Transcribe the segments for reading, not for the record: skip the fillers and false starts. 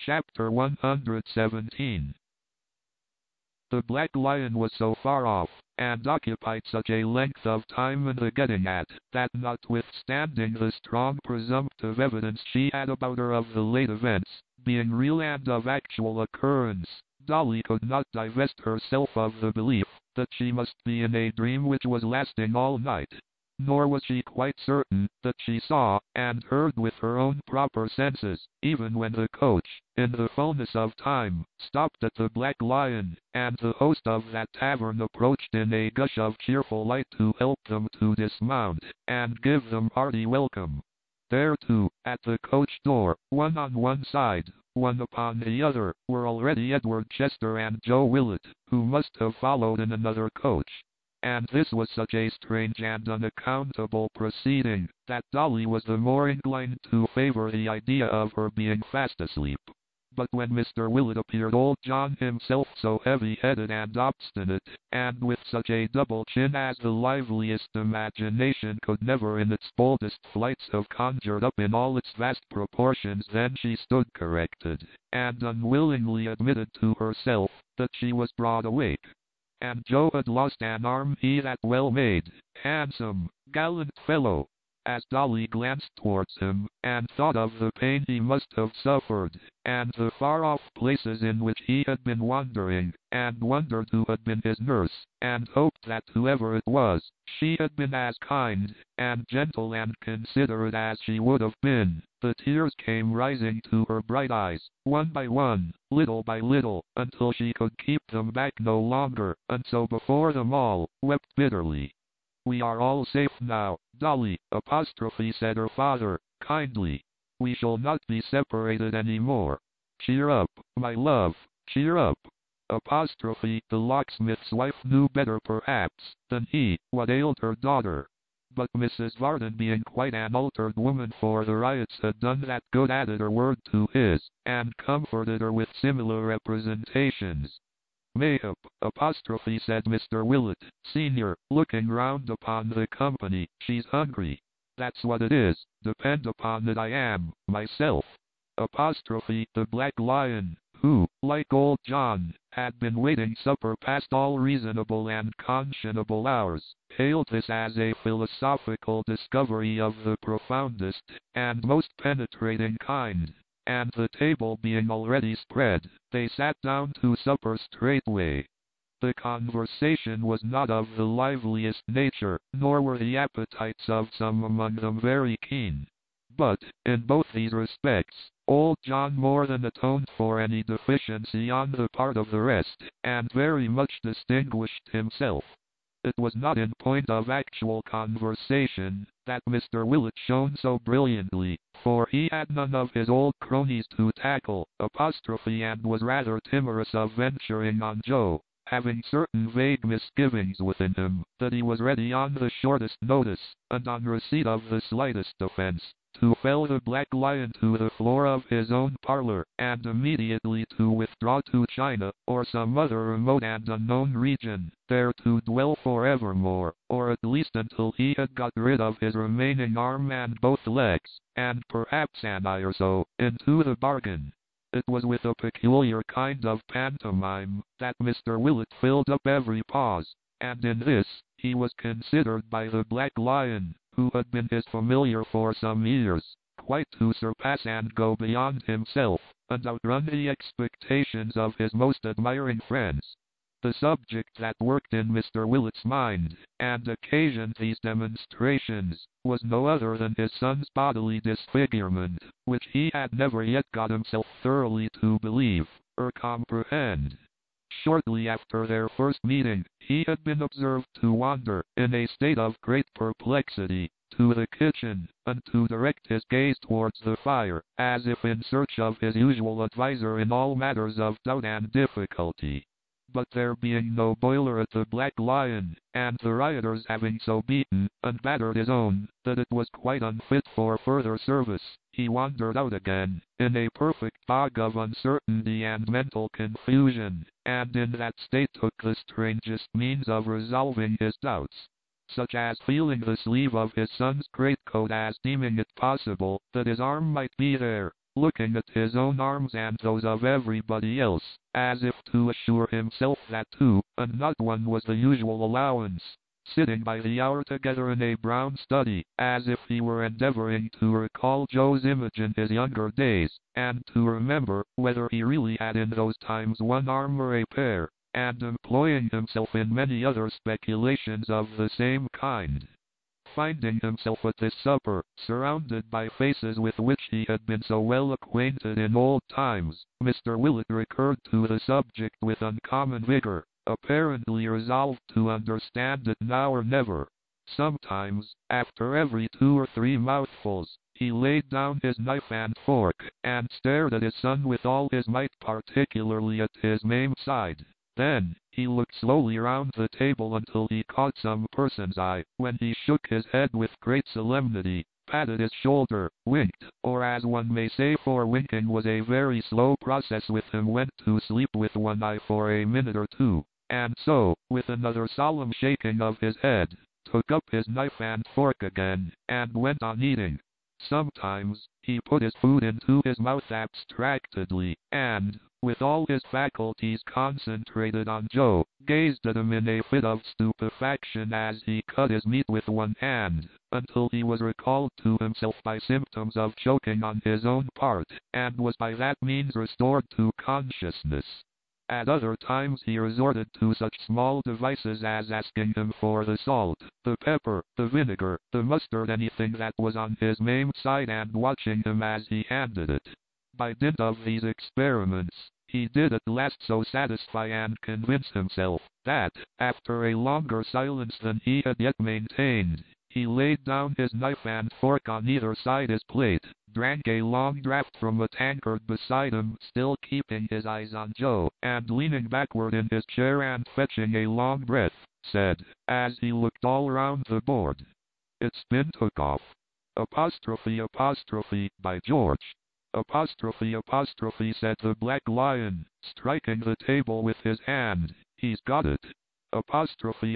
Chapter 117. The Black Lion was so far off, and occupied such a length of time in the getting at, that notwithstanding the strong presumptive evidence she had about her of the late events, being real and of actual occurrence, Dolly could not divest herself of the belief that she must be in a dream which was lasting all night. Nor was she quite certain that she saw and heard with her own proper senses, even when the coach, in the fullness of time, stopped at the Black Lion, and the host of that tavern approached in a gush of cheerful light to help them to dismount, and give them hearty welcome. There too, at the coach door, one on one side, one upon the other, were already Edward Chester and Joe Willet, who must have followed in another coach. And this was such a strange and unaccountable proceeding, that Dolly was the more inclined to favor the idea of her being fast asleep. But when Mr. Willet appeared, old John himself, so heavy-headed and obstinate, and with such a double chin as the liveliest imagination could never in its boldest flights have conjured up in all its vast proportions, then she stood corrected, and unwillingly admitted to herself that she was broad awake. And Joe had lost an arm, he that well-made, handsome, gallant fellow. As Dolly glanced towards him, and thought of the pain he must have suffered, and the far-off places in which he had been wandering, and wondered who had been his nurse, and hoped that whoever it was, she had been as kind, and gentle and considerate as she would have been, the tears came rising to her bright eyes, one by one, little by little, until she could keep them back no longer, and so before them all, wept bitterly. "We are all safe now, Dolly," said her father, kindly. "We shall not be separated any more. Cheer up, my love, cheer up." The locksmith's wife knew better perhaps than he what ailed her daughter. But Mrs. Varden, being quite an altered woman, for the riots had done that good, added her word to his, and comforted her with similar representations. "Mayhap," said Mr. Willet, senior, looking round upon the company, "she's hungry. That's what it is, depend upon it I am, myself." The Black Lion, who, like old John, had been waiting supper past all reasonable and conscionable hours, hailed this as a philosophical discovery of the profoundest and most penetrating kind. And the table being already spread, they sat down to supper straightway. The conversation was not of the liveliest nature, nor were the appetites of some among them very keen. But, in both these respects, old John more than atoned for any deficiency on the part of the rest, and very much distinguished himself. It was not in point of actual conversation that Mr. Willet shone so brilliantly, for he had none of his old cronies to tackle, and was rather timorous of venturing on Joe, having certain vague misgivings within him that he was ready on the shortest notice, and on receipt of the slightest offense, to fell the Black Lion to the floor of his own parlor, and immediately to withdraw to China, or some other remote and unknown region, there to dwell forevermore, or at least until he had got rid of his remaining arm and both legs, and perhaps an eye or so, into the bargain. It was with a peculiar kind of pantomime that Mr. Willet filled up every pause, and in this, he was considered by the Black Lion, who had been his familiar for some years, quite to surpass and go beyond himself, and outrun the expectations of his most admiring friends. The subject that worked in Mr. Willet's mind, and occasioned these demonstrations, was no other than his son's bodily disfigurement, which he had never yet got himself thoroughly to believe, or comprehend. Shortly after their first meeting, he had been observed to wander, in a state of great perplexity, to the kitchen, and to direct his gaze towards the fire, as if in search of his usual adviser in all matters of doubt and difficulty. But there being no boiler at the Black Lion, and the rioters having so beaten and battered his own that it was quite unfit for further service, he wandered out again, in a perfect fog of uncertainty and mental confusion, and in that state took the strangest means of resolving his doubts, such as feeling the sleeve of his son's greatcoat as deeming it possible that his arm might be there, looking at his own arms and those of everybody else, as if to assure himself that two, and not one, was the usual allowance, sitting by the hour together in a brown study, as if he were endeavoring to recall Joe's image in his younger days, and to remember whether he really had in those times one arm or a pair, and employing himself in many other speculations of the same kind. Finding himself at this supper, surrounded by faces with which he had been so well acquainted in old times, Mr. Willett recurred to the subject with uncommon vigor, apparently resolved to understand it now or never. Sometimes, after every 2 or 3 mouthfuls, he laid down his knife and fork, and stared at his son with all his might, particularly at his maimed side. Then, he looked slowly round the table until he caught some person's eye, when he shook his head with great solemnity, patted his shoulder, winked, or as one may say, for winking was a very slow process with him, went to sleep with one eye for a minute or two, and so, with another solemn shaking of his head, took up his knife and fork again, and went on eating. Sometimes, he put his food into his mouth abstractedly, and, with all his faculties concentrated on Joe, gazed at him in a fit of stupefaction as he cut his meat with one hand, until he was recalled to himself by symptoms of choking on his own part, and was by that means restored to consciousness. At other times he resorted to such small devices as asking him for the salt, the pepper, the vinegar, the mustard, anything that was on his maimed side, and watching him as he handed it. By dint of these experiments, he did at last so satisfy and convince himself that, after a longer silence than he had yet maintained, he laid down his knife and fork on either side his plate, drank a long draught from a tankard beside him, still keeping his eyes on Joe, and leaning backward in his chair and fetching a long breath, said, as he looked all round the board, "It's been took off. Apostrophe, by George." Apostrophe, said the Black Lion, striking the table with his hand, "he's got it." Apostrophe,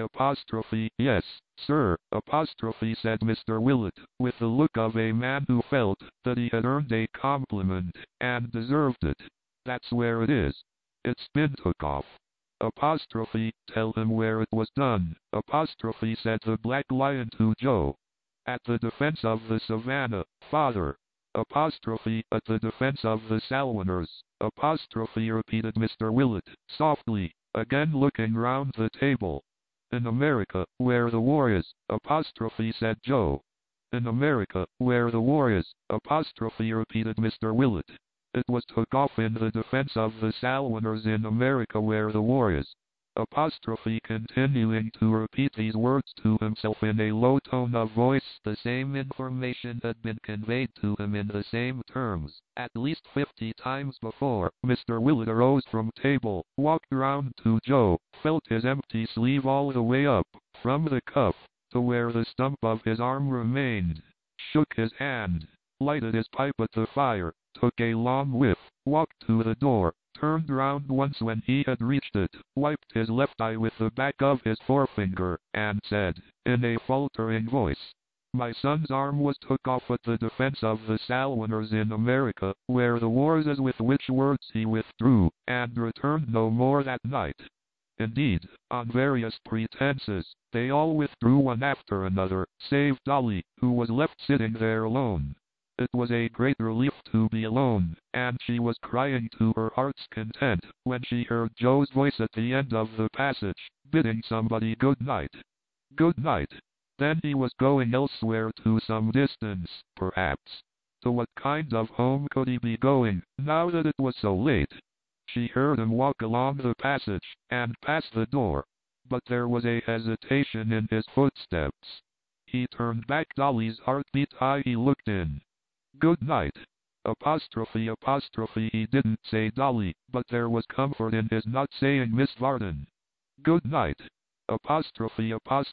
yes, sir, apostrophe, said Mr. Willett, with the look of a man who felt that he had earned a compliment, and deserved it. "That's where it is. It's been took off." Apostrophe, tell him where it was done. Apostrophe, said the Black Lion to Joe. "At the Defense of the Savannah, father." Apostrophe, at the Defense of the Salwaners. Apostrophe, repeated Mr. Willett, softly, again looking round the table. "In America, where the war is." Apostrophe, said Joe. "In America, where the war is." Apostrophe, repeated Mr. Willett. "It was took off in the Defense of the Salwaners in America, where the war is." Apostrophe, continuing to repeat these words to himself in a low tone of voice. The same information had been conveyed to him in the same terms, at least 50 times before. Mr. Willett arose from table, walked round to Joe, felt his empty sleeve all the way up, from the cuff to where the stump of his arm remained, shook his hand, lighted his pipe at the fire, took a long whiff, walked to the door, turned round once when he had reached it, wiped his left eye with the back of his forefinger, and said, in a faltering voice, "My son's arm was took off at the Defense of the Salwaners in America, where the war is," with which words he withdrew, and returned no more that night. Indeed, on various pretenses, they all withdrew one after another, save Dolly, who was left sitting there alone. It was a great relief to be alone, and she was crying to her heart's content, when she heard Joe's voice at the end of the passage, bidding somebody good night. Good night. Then he was going elsewhere, to some distance, perhaps. To what kind of home could he be going, now that it was so late? She heard him walk along the passage, and pass the door. But there was a hesitation in his footsteps. He turned back. Dolly's heart beat high. He looked in. Good night. Apostrophe, he didn't say Dolly, but there was comfort in his not saying Miss Varden. Good night. Apostrophe,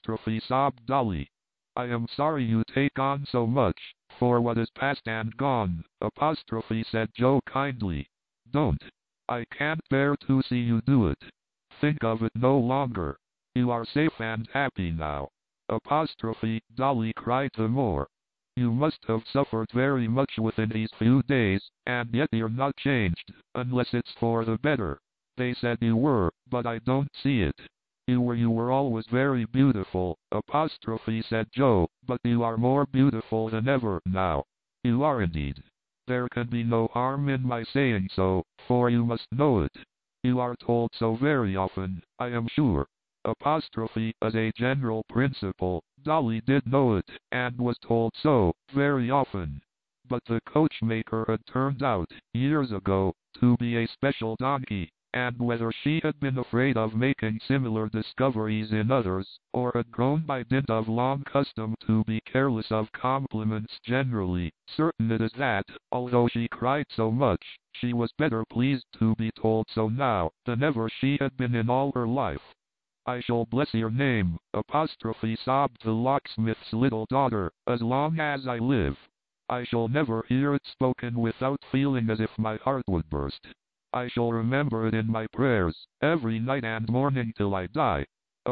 sobbed Dolly. I am sorry you take on so much, for what is past and gone. Apostrophe, said Joe kindly. Don't. I can't bear to see you do it. Think of it no longer. You are safe and happy now. Apostrophe, Dolly cried the more. You must have suffered very much within these few days, and yet you're not changed, unless it's for the better. They said you were, but I don't see it. You were always very beautiful, said Joe, but you are more beautiful than ever now. You are indeed. There can be no harm in my saying so, for you must know it. You are told so very often, I am sure. As a general principle, Dolly did know it, and was told so, very often. But the coachmaker had turned out, years ago, to be a special donkey, and whether she had been afraid of making similar discoveries in others, or had grown by dint of long custom to be careless of compliments generally, certain it is that, although she cried so much, she was better pleased to be told so now, than ever she had been in all her life. I shall bless your name, sobbed the locksmith's little daughter, as long as I live. I shall never hear it spoken without feeling as if my heart would burst. I shall remember it in my prayers, every night and morning till I die.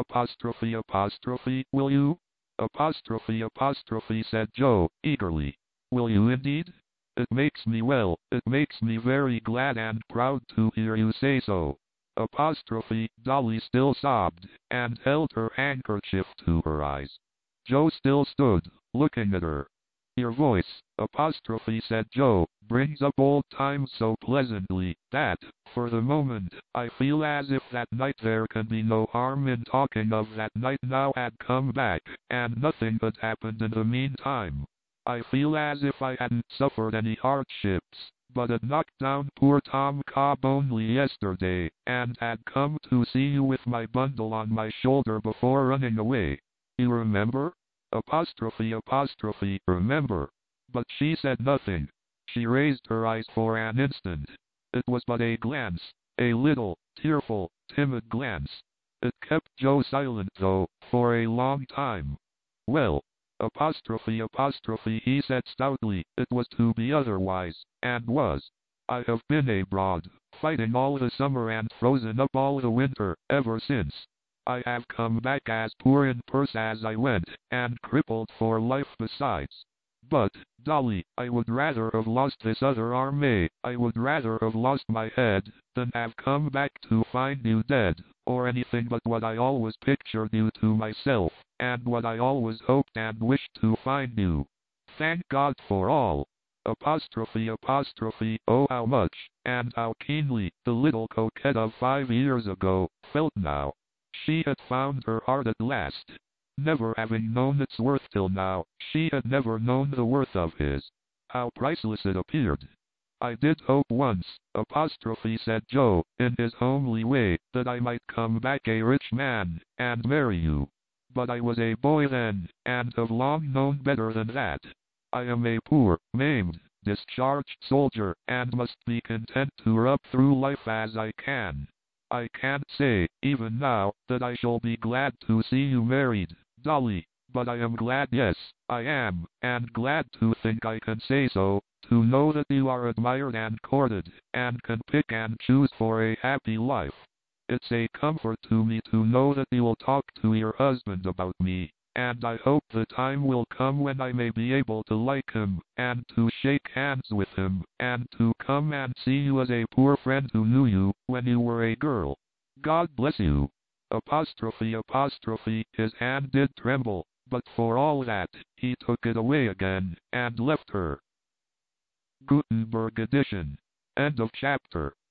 Will you? Said Joe, eagerly. Will you indeed? It makes me very glad and proud to hear you say so. Dolly still sobbed, and held her handkerchief to her eyes. Joe still stood, looking at her. Your voice, said Joe, brings up old times so pleasantly, that, for the moment, I feel as if that night there can be no harm in talking of that night now had come back, and nothing had happened in the meantime. I feel as if I hadn't suffered any hardships, but had knocked down poor Tom Cobb only yesterday, and had come to see you with my bundle on my shoulder before running away. You remember? Remember. But she said nothing. She raised her eyes for an instant. It was but a glance, a little, tearful, timid glance. It kept Joe silent though, for a long time. Well, he said stoutly, it was to be otherwise, and was. I have been abroad, fighting all the summer and frozen up all the winter, ever since. I have come back as poor in purse as I went, and crippled for life besides. But, Dolly, I would rather have lost this other arm, I would rather have lost my head, than have come back to find you dead, or anything but what I always pictured you to myself, and what I always hoped and wished to find you. Thank God for all. Oh how much, and how keenly, the little coquette of 5 years ago, felt now. She had found her heart at last. Never having known its worth till now, she had never known the worth of his. How priceless it appeared. I did hope once, said Joe, in his homely way, that I might come back a rich man, and marry you. But I was a boy then, and have long known better than that. I am a poor, maimed, discharged soldier, and must be content to rub through life as I can. I can't say, even now, that I shall be glad to see you married, Dolly, but I am glad, yes, I am, and glad to think I can say so, to know that you are admired and courted, and can pick and choose for a happy life. It's a comfort to me to know that you will talk to your husband about me, and I hope the time will come when I may be able to like him, and to shake hands with him, and to come and see you as a poor friend who knew you, when you were a girl. God bless you. His hand did tremble, but for all that, he took it away again, and left her. Gutenberg edition. End of chapter.